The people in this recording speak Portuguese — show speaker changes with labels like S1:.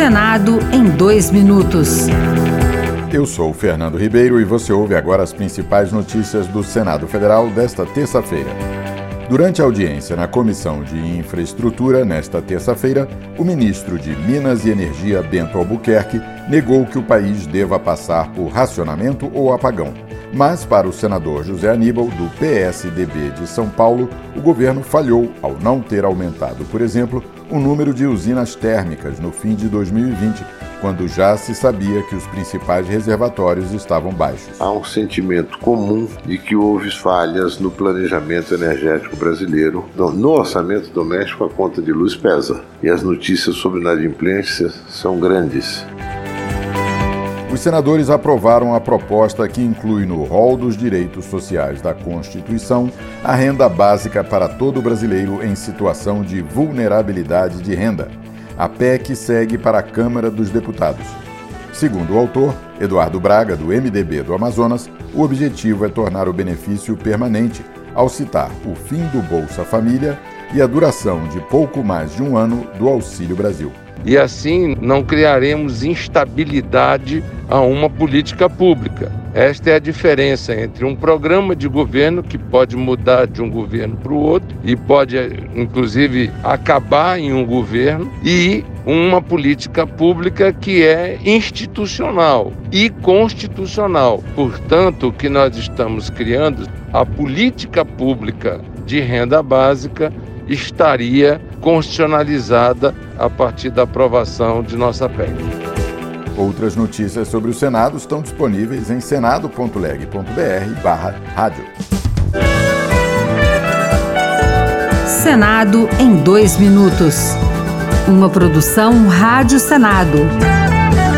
S1: Senado em 2 minutos.
S2: Eu sou o Fernando Ribeiro e você ouve agora as principais notícias do Senado Federal desta terça-feira. Durante a audiência na Comissão de Infraestrutura, nesta terça-feira, o ministro de Minas e Energia, Bento Albuquerque, negou que o país deva passar por racionamento ou apagão. Mas, para o senador José Aníbal, do PSDB de São Paulo, o governo falhou ao não ter aumentado, por exemplo, o número de usinas térmicas no fim de 2020, quando já se sabia que os principais reservatórios estavam baixos.
S3: Há um sentimento comum de que houve falhas no planejamento energético brasileiro. No orçamento doméstico, a conta de luz pesa e as notícias sobre inadimplência são grandes.
S2: Os senadores aprovaram a proposta que inclui no rol dos direitos sociais da Constituição a renda básica para todo brasileiro em situação de vulnerabilidade de renda. A PEC segue para a Câmara dos Deputados. Segundo o autor, Eduardo Braga, do MDB do Amazonas, o objetivo é tornar o benefício permanente, ao citar o fim do Bolsa Família e a duração de pouco mais de um ano do Auxílio Brasil.
S4: E assim não criaremos instabilidade a uma política pública. Esta é a diferença entre um programa de governo que pode mudar de um governo para o outro e pode, inclusive, acabar em um governo e uma política pública que é institucional e constitucional. Portanto, o que nós estamos criando, a política pública de renda básica estaria constitucionalizada a partir da aprovação de nossa PEC.
S2: Outras notícias sobre o Senado estão disponíveis em senado.leg.br/rádio.
S1: Senado em 2 minutos. Uma produção Rádio Senado.